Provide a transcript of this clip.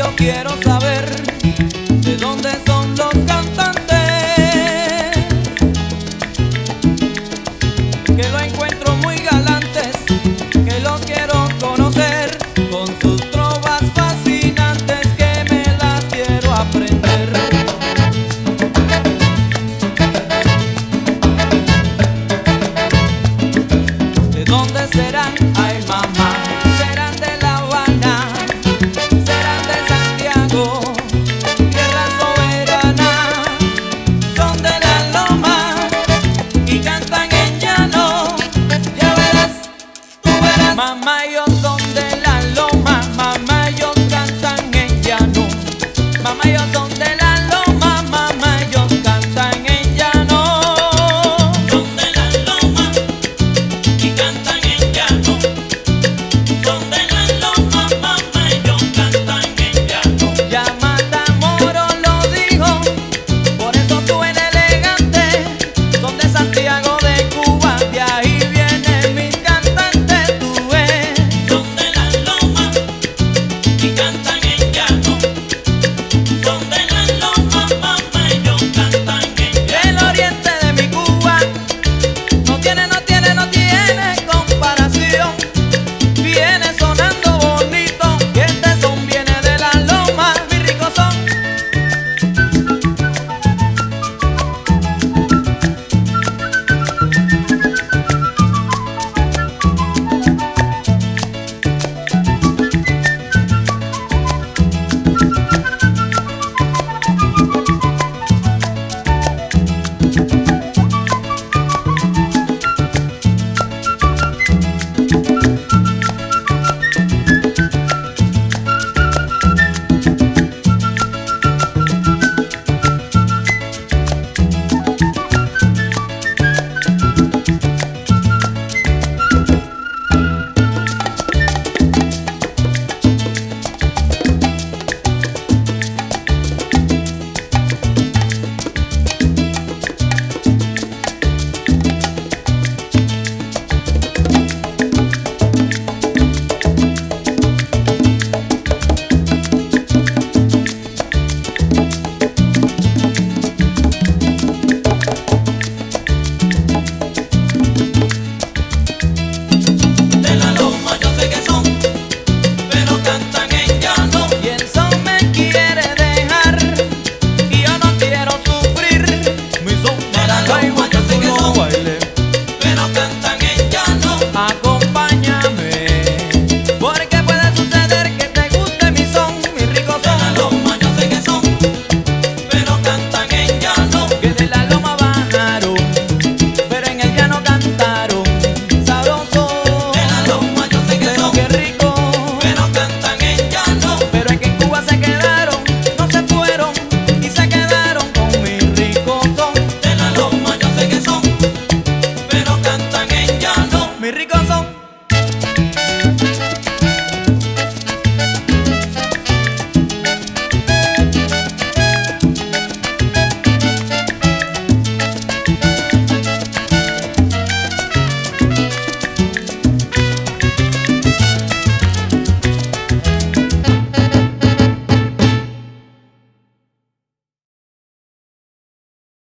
quiero saber de dónde son los cantantes, que lo encuentro muy galantes, que los quiero conocer con sus trovas fascinantes, que me las quiero aprender. ¿De dónde serán? Ay, mamá. Serán de La Habana, serán de Santiago, tierra soberana. Son de la loma y cantan en llano. Ya verás, tú verás. Mamá, ellos son de la loma. Mamá, ellos cantan en llano. Mamá, ellos son